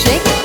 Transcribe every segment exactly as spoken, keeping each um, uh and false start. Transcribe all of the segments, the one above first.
shake it.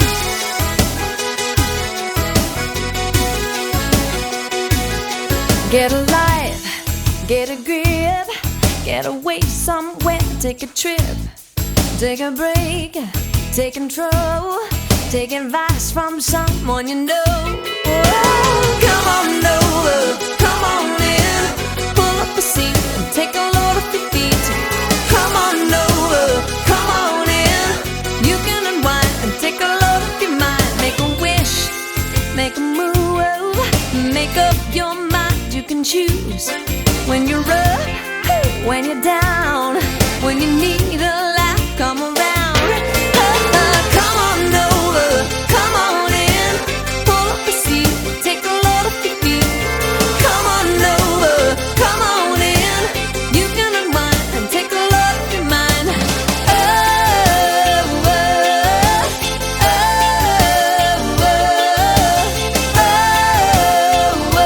Get a life, get a grip, get away somewhere, take a trip, take a break, take control, take advice from someone you know. Oh, come on over, come on in, pull up a seat and take a load off your feet. Come on over, come on in, you can unwind and take a load off your mind. Make a wish, make a move, make up your mind. You can choose when you're up, when you're down, when you need a laugh, come around. Uh, come on over, come on in, pull up a seat, take a load off your feet. Come on over, come on in, you can unwind and take a load off your mind. Oh, oh, oh, oh, oh, oh,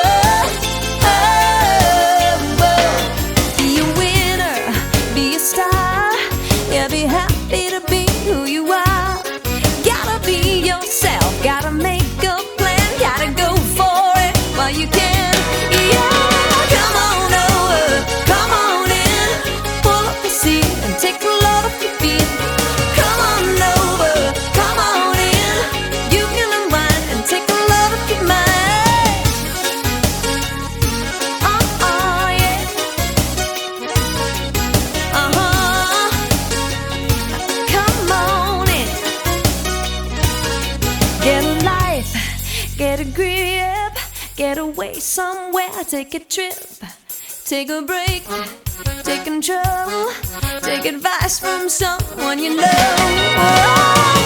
oh. Be a winner, be a star, yeah, be happy to be who you are. Gotta be yourself, gotta make a plan, gotta go for it while you can. Yeah, come on over, come on in, pull up a seat and take a load off your feet. Come on over, come on in, you can unwind and take a load off your mind. Oh, oh, yeah. Uh-huh. Come on in. Get a life, get a grip, get away somewhere, take a trip, take a break, take control, take advice from someone you know. Oh,